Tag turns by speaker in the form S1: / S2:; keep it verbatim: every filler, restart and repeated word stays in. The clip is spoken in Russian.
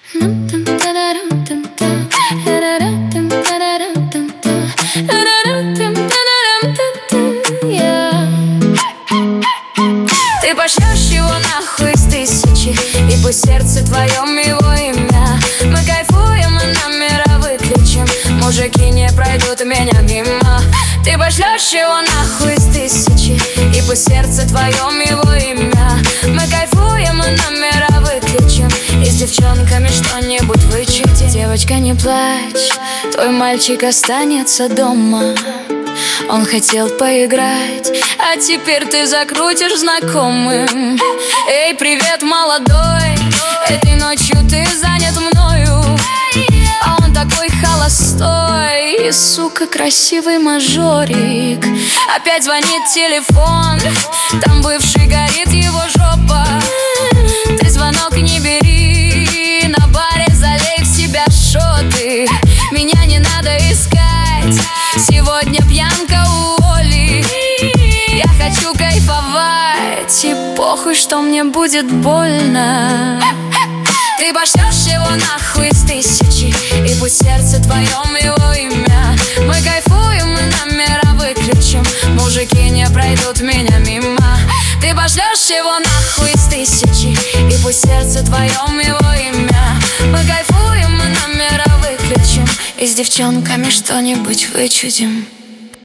S1: Ты пошлешь его нахуй из тысячи, и пусть сердце твоем его имя. Мы кайфуем, мы номера выключим, мужики не пройдут меня мимо. Ты пошлешь его нахуй из тысячи, и пусть сердце твоем его имя. Мы кайфуем, мы номера выключим, и с девчонками что-нибудь вычути. Девочка, не плачь, твой мальчик останется дома. Он хотел поиграть, а теперь ты закрутишь знакомым. Эй, привет, молодой, этой ночью ты занят мною. А он такой холостой и, сука, красивый мажорик. Опять звонит телефон, там бывший горит его жопа. Ты звонок не бери, на баре залей в себя шоты. Меня не надо искать, сегодня пьянка у Оли. Я хочу кайфовать, и похуй, что мне будет больно. Ты пошлешь его нахуй из тысячи, и пусть сердце твоем его имя. Мы кайфуем, мы номера выключим, мужики не пройдут меня мимо. Ты пошлешь его нахуй из тысячи, и пусть сердце твоем его имя. Мы кайфуем, мы номера выключим, и с девчонками что-нибудь вычудим.